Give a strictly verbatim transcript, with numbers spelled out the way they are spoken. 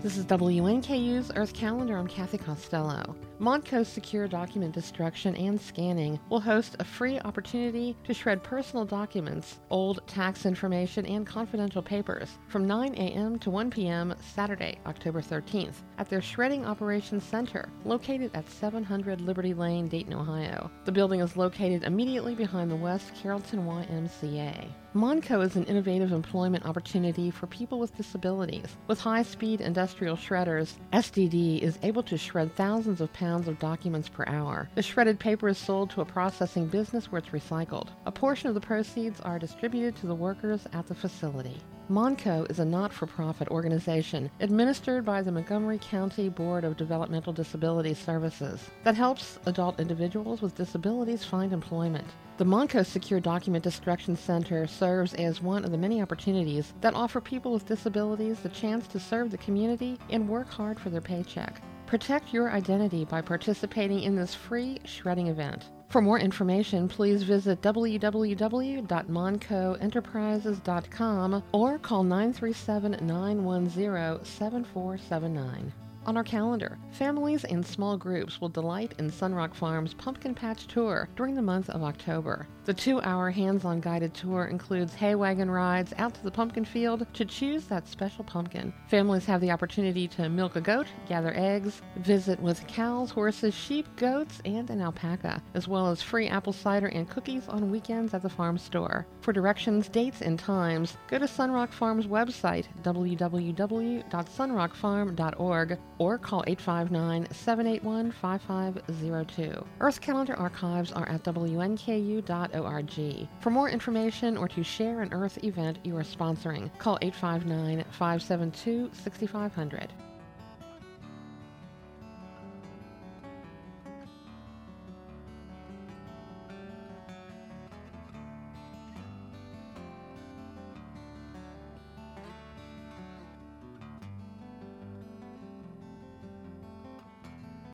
This is W N K U's Earth Calendar. I'm Kathy Costello. Modco Secure Document Destruction and Scanning will host a free opportunity to shred personal documents, old tax information, and confidential papers from nine a.m. to one p.m. Saturday, October thirteenth at their Shredding Operations Center located at seven hundred Liberty Lane, Dayton, Ohio. The building is located immediately behind the West Carrollton Y M C A. Modco is an innovative employment opportunity for people with disabilities. With high-speed industrial shredders, S D D is able to shred thousands of pounds of documents per hour. The shredded paper is sold to a processing business where it's recycled. A portion of the proceeds are distributed to the workers at the facility. Modco is a not-for-profit organization administered by the Montgomery County Board of Developmental Disability Services that helps adult individuals with disabilities find employment. The Modco Secure Document Destruction Center serves as one of the many opportunities that offer people with disabilities the chance to serve the community and work hard for their paycheck. Protect your identity by participating in this free shredding event. For more information, please visit w w w dot modco enterprises dot com or call nine three seven, nine one zero, seven four seven nine. On our calendar, families and small groups will delight in Sunrock Farms Pumpkin Patch Tour during the month of October. The two-hour hands-on guided tour includes hay wagon rides out to the pumpkin field to choose that special pumpkin. Families have the opportunity to milk a goat, gather eggs, visit with cows, horses, sheep, goats, and an alpaca, as well as free apple cider and cookies on weekends at the farm store. For directions, dates, and times, go to Sunrock Farms website, w w w dot sunrock farm dot org, or call eight five nine, seven eight one, five five zero two. Earth Calendar archives are at w n k u dot org. For more information or to share an Earth event you are sponsoring, call eight five nine, five seven two, six five zero zero.